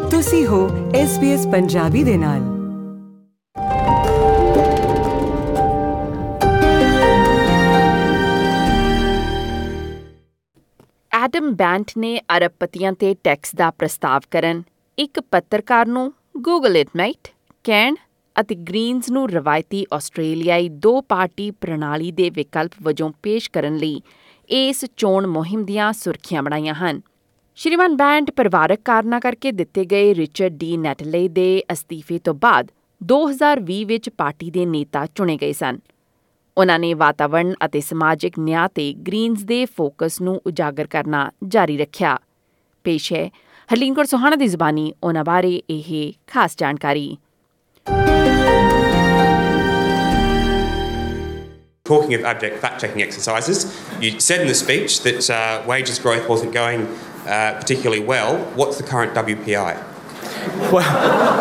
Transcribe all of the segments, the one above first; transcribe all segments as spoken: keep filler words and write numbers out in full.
ਤੁਸੀਂ ਹੋ S B S Punjabi ਦੇ ਨਾਲ। ਐਡਮ ਬੈਂਟ ਨੇ ਅਰਬਪਤੀਆਂ ਤੇ ਟੈਕਸ ਦਾ ਪ੍ਰਸਤਾਵ ਕਰਨ, ਇੱਕ ਪੱਤਰਕਾਰ ਨੂੰ ਗੂਗਲ ਇਟ ਮੇਟ ਕਹਿਣ ਅਤੇ ਗ੍ਰੀਨਜ਼ ਨੂੰ ਰਵਾਇਤੀ ਆਸਟ੍ਰੇਲੀਆਈ ਦੋ ਪਾਰਟੀ ਪ੍ਰਣਾਲੀ ਦੇ ਵਿਕਲਪ ਵਜੋਂ ਪੇਸ਼ ਕਰਨ ਲਈ ਇਸ ਚੋਣ ਮੁਹਿੰਮ ਦੀਆਂ ਸੁਰਖੀਆਂ ਬਣਾਈਆਂ ਹਨ। ਸ਼੍ਰੀਮਾਨ ਬੈਂਟ ਪਰਿਵਾਰਕ ਕਾਰਨਾਂ ਕਰਕੇ ਦਿੱਤੇ ਗਏ ਰਿਚਰਡ ਡੀ ਨੈਟਲੇ ਦੇ ਅਸਤੀਫੇ ਤੋਂ ਬਾਅਦ ਦੋ ਹਜ਼ਾਰ ਵੀਹ ਵਿੱਚ ਪਾਰਟੀ ਦੇ ਨੇਤਾ ਚੁਣੇ ਗਏ ਸਨ। ਉਨ੍ਹਾਂ ਨੇ ਵਾਤਾਵਰਣ ਅਤੇ ਸਮਾਜਿਕ ਨਿਆਂ ਤੇ ਗ੍ਰੀਨਜ਼ ਦੇ ਫੋਕਸ ਨੂੰ ਉਜਾਗਰ ਕਰਨਾ ਜਾਰੀ ਰੱਖਿਆ। ਪੇਸ਼ ਹੈ ਹਰਲੀਨ ਕੌਰ ਸੋਹਾਣਾ ਦੀ ਜ਼ੁਬਾਨੀ ਉਨ੍ਹਾਂ ਬਾਰੇ ਇਹ ਖਾਸ ਜਾਣਕਾਰੀ। Talking of abject fact-checking exercises, you said in the speech that uh, wages growth wasn't going uh, particularly well. What's the current W P I? Well,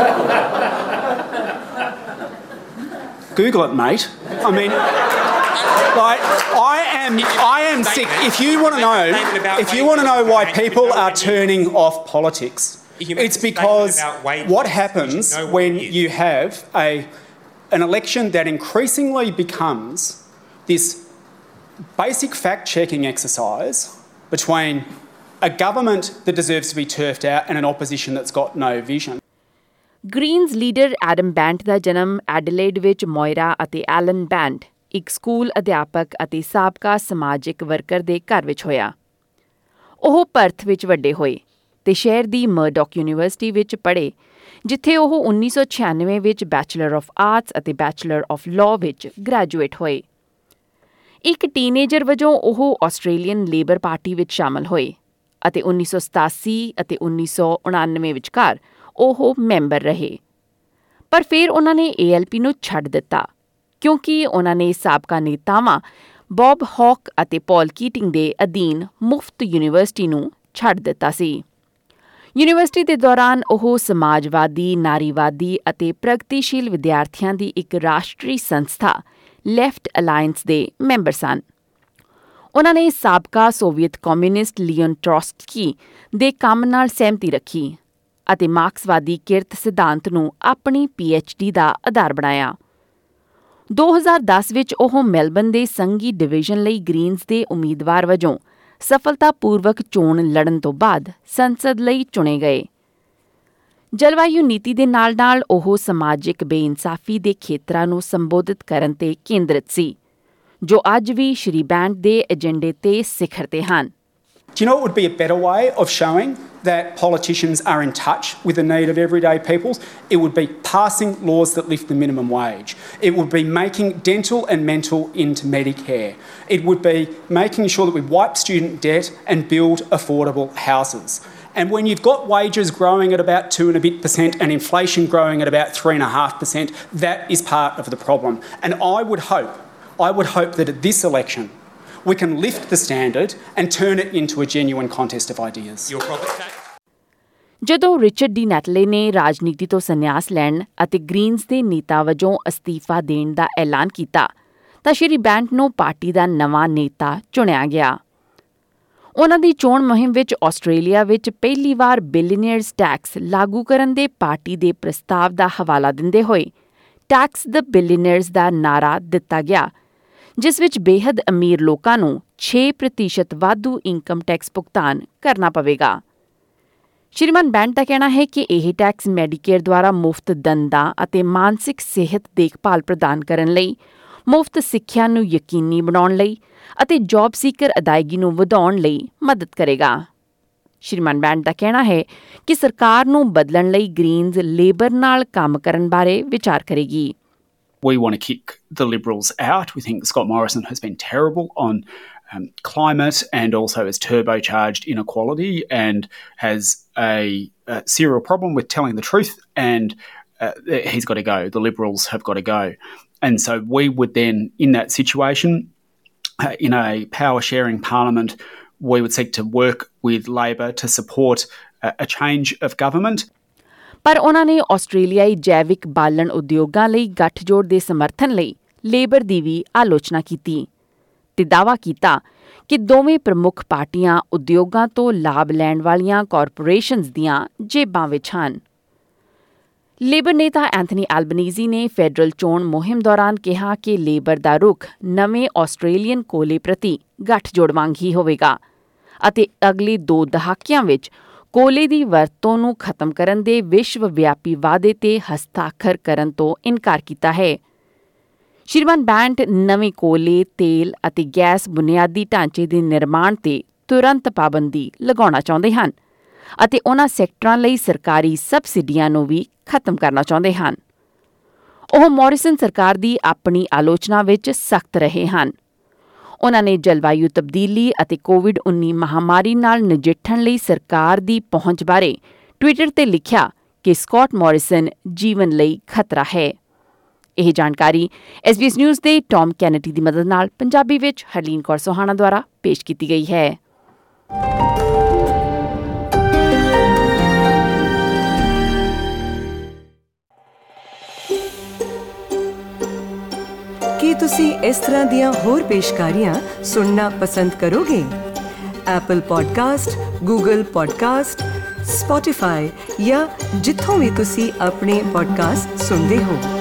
Google it, mate. I mean, like, I am, I am sick. If you want to know, if you want to know why people are turning off politics, it's because what happens when you have a an election that increasingly becomes this basic fact-checking exercise between a government that deserves to be turfed out and an opposition that's got no vision. Greens leader Adam Bandt ਦਾ ਜਨਮ Adelaide ਵਿੱਚ ਮੋਇਰਾ ਅਤੇ Allen bent, ਇੱਕ school ਅਧਿਆਪਕ ਅਤੇ ਸਾਬਕਾ ਸਮਾਜਿਕ worker ਦੇ ਘਰ ਵਿੱਚ ਹੋਇਆ। ਉਹ ਪਰਥ ਵਿੱਚ ਵੱਡੇ ਹੋਏ ਤੇ ਸ਼ਹਿਰ ਦੀ ਮਰਡੌਕ ਯੂਨੀਵਰਸਿਟੀ ਵਿੱਚ ਪੜ੍ਹੇ, ਜਿੱਥੇ ਉਹ ਉੱਨੀ ਸੌ ਛਿਆਨਵੇਂ ਵਿੱਚ ਬੈਚਲਰ ਆਫ ਆਰਟਸ ਅਤੇ ਬੈਚਲਰ ਆਫ ਲਾਅ ਵਿੱਚ ਗ੍ਰੈਜੂਏਟ ਹੋਏ। ਇੱਕ ਟੀਨੇਜਰ ਵਜੋਂ ਉਹ ਆਸਟ੍ਰੇਲੀਅਨ ਲੇਬਰ ਪਾਰਟੀ ਵਿੱਚ ਸ਼ਾਮਲ ਹੋਏ ਅਤੇ ਉੱਨੀ ਸੌ ਸਤਾਸੀ ਅਤੇ ਉੱਨੀ ਸੌ ਉਣਾਨਵੇਂ ਵਿਚਕਾਰ ਉਹ ਮੈਂਬਰ ਰਹੇ। ਪਰ ਫਿਰ ਉਹਨਾਂ ਨੇ ਏ ਐਲ ਪੀ ਨੂੰ ਛੱਡ ਦਿੱਤਾ ਕਿਉਂਕਿ ਉਹਨਾਂ ਨੇ ਸਾਬਕਾ ਨੇਤਾਵਾਂ ਬੌਬ ਹੌਕ ਅਤੇ ਪੌਲ ਕੀਟਿੰਗ ਦੇ ਅਧੀਨ ਮੁਫਤ ਯੂਨੀਵਰਸਿਟੀ ਨੂੰ ਛੱਡ ਦਿੱਤਾ ਸੀ। ਯੂਨੀਵਰਸਿਟੀ ਦੇ ਦੌਰਾਨ ਉਹ ਸਮਾਜਵਾਦੀ, ਨਾਰੀਵਾਦੀ ਅਤੇ ਪ੍ਰਗਤੀਸ਼ੀਲ ਵਿਦਿਆਰਥੀਆਂ ਦੀ ਇੱਕ ਰਾਸ਼ਟਰੀ ਸੰਸਥਾ ਲੈਫਟ ਅਲਾਇੰਸ ਦੇ ਮੈਂਬਰ ਸਨ। ਉਨ੍ਹਾਂ ਨੇ ਸਾਬਕਾ ਸੋਵੀਅਤ ਕਮਿਊਨਿਸਟ ਲੀਓਨ ਟ੍ਰੋਟਸਕੀ ਦੇ ਕੰਮ ਨਾਲ ਸਹਿਮਤੀ ਰੱਖੀ ਅਤੇ ਮਾਰਕਸਵਾਦੀ ਕਿਰਤ ਸਿਧਾਂਤ ਨੂੰ ਆਪਣੀ ਪੀ ਐਚ ਡੀ ਦਾ ਆਧਾਰ ਬਣਾਇਆ। ਦੋ ਹਜ਼ਾਰ ਦਸ ਵਿੱਚ ਉਹ ਮੈਲਬਨ ਦੇ ਸੰਘੀ ਡਿਵੀਜ਼ਨ ਲਈ ਗ੍ਰੀਨਜ਼ ਦੇ ਉਮੀਦਵਾਰ ਵਜੋਂ ਸਫਲਤਾਪੂਰਵਕ ਚੋਣ ਲੜਨ ਤੋਂ ਬਾਅਦ ਸੰਸਦ ਲਈ ਚੁਣੇ ਗਏ। ਜਲਵਾਯੂ ਨੀਤੀ ਦੇ ਨਾਲ ਨਾਲ ਉਹ ਸਮਾਜਿਕ ਬੇਇਨਸਾਫੀ ਦੇ ਖੇਤਰਾਂ ਨੂੰ ਸੰਬੋਧਿਤ ਕਰਨ ਤੇ ਕੇਂਦਰਿਤ ਸੀ, ਜੋ ਅੱਜ ਵੀ ਸ਼੍ਰੀ ਬੈਂਟ ਦੇ ਏਜੰਡੇ ਤੇ ਸਿਖਰ ਤੇ ਹਨ। Do you know what would be a better way of showing that politicians are in touch with the need of everyday peoples? It would be passing laws that lift the minimum wage. It would be making dental and mental into Medicare. It would be making sure that we wipe student debt and build affordable houses. And when you've got wages growing at about two and a bit percent and inflation growing at about three and a half percent, that is part of the problem. And I would hope, I would hope that at this election, we can lift the standard and turn it into a genuine contest of ideas. ਜਦੋਂ Richard Di Natale ਨੇ ਰਾਜਨੀਤੀ ਤੋਂ ਸੰਨਿਆਸ ਲੈਣ ਅਤੇ Greens ਦੇ ਨੇਤਾ ਵਜੋਂ ਅਸਤੀਫਾ ਦੇਣ ਦਾ ਐਲਾਨ ਕੀਤਾ ਤਾਂ ਸ਼੍ਰੀ ਬੈਂਟ ਨੂੰ ਪਾਰਟੀ ਦਾ ਨਵਾਂ ਨੇਤਾ ਚੁਣਿਆ ਗਿਆ। ਉਨ੍ਹਾਂ ਦੀ ਚੋਣ ਮੁਹਿੰਮ ਵਿੱਚ ਆਸਟ੍ਰੇਲੀਆ ਵਿੱਚ ਪਹਿਲੀ ਵਾਰ ਬਿਲੀਅਨਰਜ਼ ਟੈਕਸ ਲਾਗੂ ਕਰਨ ਦੇ ਪਾਰਟੀ ਦੇ ਪ੍ਰਸਤਾਵ ਦਾ ਹਵਾਲਾ ਦਿੰਦੇ ਹੋਏ ਟੈਕਸ ਦ ਬਿਲੀਅਨਰਜ਼ ਦਾ ਨਾਅਰਾ ਦਿੱਤਾ ਗਿਆ, ਜਿਸ ਵਿੱਚ ਬੇਹੱਦ ਅਮੀਰ ਲੋਕਾਂ ਨੂੰ ਛੇ ਪ੍ਰਤੀਸ਼ਤ ਵਾਧੂ ਇਨਕਮ ਟੈਕਸ ਭੁਗਤਾਨ ਕਰਨਾ ਪਵੇਗਾ। ਸ਼੍ਰੀਮਾਨ ਬੈਂਟ ਦਾ ਕਹਿਣਾ ਹੈ ਕਿ ਇਹ ਟੈਕਸ ਮੈਡੀਕੇਅਰ ਦੁਆਰਾ ਮੁਫਤ ਦੰਦਾਂ ਅਤੇ ਮਾਨਸਿਕ ਸਿਹਤ ਦੇਖਭਾਲ ਪ੍ਰਦਾਨ ਕਰਨ ਲਈ, ਮੁਫਤ ਸਿੱਖਿਆ ਨੂੰ ਯਕੀਨੀ ਬਣਾਉਣ ਲਈ ਅਤੇ ਜੌਬ ਸੀਕਰ ਅਦਾਇਗੀ ਨੂੰ ਵਧਾਉਣ ਲਈ ਮਦਦ ਕਰੇਗਾ। ਸ਼੍ਰੀਮਾਨ ਬੈਂਟ ਦਾ ਕਹਿਣਾ ਹੈ ਕਿ ਸਰਕਾਰ ਨੂੰ ਬਦਲਣ ਲਈ ਗ੍ਰੀਨਜ਼ ਲੇਬਰ ਨਾਲ ਕੰਮ ਕਰਨ ਬਾਰੇ ਵਿਚਾਰ ਕਰੇਗੀ। We want to kick the Liberals out. We think Scott Morrison has been terrible on um, climate and also has turbocharged inequality and has a, a serial problem with telling the truth, and uh, he's got to go. The Liberals have got to go. And so we would then, in that situation, uh, in a power-sharing parliament, we would seek to work with Labor to support uh, a change of government. ਪਰ ਉਨ੍ਹਾਂ ਨੇ ਆਸਟ੍ਰੇਲੀਆਈ ਜੈਵਿਕ ਬਾਲਣ ਉਦਯੋਗਾਂ ਲਈ ਗੱਠਜੋੜ ਦੇ ਸਮਰਥਨ ਲਈ ਲੇਬਰ ਦੀ ਵੀ ਆਲੋਚਨਾ ਕੀਤੀ ਤੇ ਦਾਅਵਾ ਕੀਤਾ ਕਿ ਦੋਵੇਂ ਪ੍ਰਮੁੱਖ ਪਾਰਟੀਆਂ ਉਦਯੋਗਾਂ ਤੋਂ ਲਾਭ ਲੈਣ ਵਾਲੀਆਂ ਕਾਰਪੋਰੇਸ਼ਨਸ ਦੀਆਂ ਜੇਬਾਂ ਵਿੱਚ ਹਨ। ਲੇਬਰ ਨੇਤਾ ਐਂਥਨੀ ਐਲਬਨੀਜ਼ੀ ਨੇ ਫੈਡਰਲ ਚੋਣ ਮੁਹਿੰਮ ਦੌਰਾਨ ਕਿਹਾ ਕਿ ਲੇਬਰ ਦਾ ਰੁਖ ਨਵੇਂ ਆਸਟ੍ਰੇਲੀਅਨ ਕੋਲੇ ਪ੍ਰਤੀ ਗੱਠਜੋੜ ਵਾਂਗ ਹੀ ਹੋਵੇਗਾ ਅਤੇ ਅਗਲੇ ਦੋ ਦਹਾਕਿਆਂ ਵਿੱਚ ਕੋਲੇ ਦੀ ਵਰਤੋਂ ਨੂੰ ਖਤਮ ਕਰਨ ਦੇ ਵਿਸ਼ਵ ਵਿਆਪੀ ਵਾਅਦੇ ਤੇ ਹਸਤਾਖਰ ਕਰਨ ਤੋਂ ਇਨਕਾਰ ਕੀਤਾ ਹੈ। ਸ਼੍ਰੀਮਾਨ ਬੈਂਟ ਨਵੇਂ ਕੋਲੇ, ਤੇਲ ਅਤੇ ਗੈਸ ਬੁਨਿਆਦੀ ਢਾਂਚੇ ਦੇ ਨਿਰਮਾਣ ਤੇ ਤੁਰੰਤ ਪਾਬੰਦੀ ਲਗਾਉਣਾ ਚਾਹੁੰਦੇ ਹਨ ਅਤੇ ਉਨ੍ਹਾਂ ਸੈਕਟਰਾਂ ਲਈ ਸਰਕਾਰੀ ਸਬਸਿਡੀਆਂ ਨੂੰ ਵੀ ਖਤਮ ਕਰਨਾ ਚਾਹੁੰਦੇ ਹਨ। ਉਹ ਮੋਰਿਸਨ ਸਰਕਾਰ ਦੀ ਆਪਣੀ ਆਲੋਚਨਾ ਵਿੱਚ ਸਖਤ ਰਹੇ ਹਨ। ਉਨ੍ਹਾਂ ਨੇ ਜਲਵਾਯੂ ਤਬਦੀਲੀ ਅਤੇ ਕੋਵਿਡ ਉੱਨੀ ਮਹਾਮਾਰੀ ਨਾਲ ਨਜਿੱਠਣ ਲਈ ਸਰਕਾਰ ਦੀ ਪਹੁੰਚ ਬਾਰੇ ਟਵਿੱਟਰ ਤੇ ਲਿਖਿਆ ਕਿ ਸਕਾਟ ਮੋਰਿਸਨ ਜੀਵਨ ਲਈ ਖਤਰਾ ਹੈ। ਇਹ ਜਾਣਕਾਰੀ S B S News Tom ਟੌਮ ਕੈਨੇਡੀ ਦੀ ਮਦਦ ਨਾਲ ਪੰਜਾਬੀ ਵਿੱਚ ਹਰਲੀਨ ਕੌਰ ਸੋਹਾਣਾ ਦੁਆਰਾ ਪੇਸ਼ ਕੀਤੀ ਗਈ ਹੈ। ਕੀ ਤੁਸੀਂ ਇਸ ਤਰ੍ਹਾਂ ਦੀਆਂ ਹੋਰ ਪੇਸ਼ਕਾਰੀਆਂ ਸੁਣਨਾ ਪਸੰਦ ਕਰੋਗੇ? Apple podcast, Google podcast, Spotify ਜਾਂ ਜਿੱਥੋਂ ਵੀ ਤੁਸੀਂ ਆਪਣੇ ਪੋਡਕਾਸਟ ਸੁਣਦੇ ਹੋ।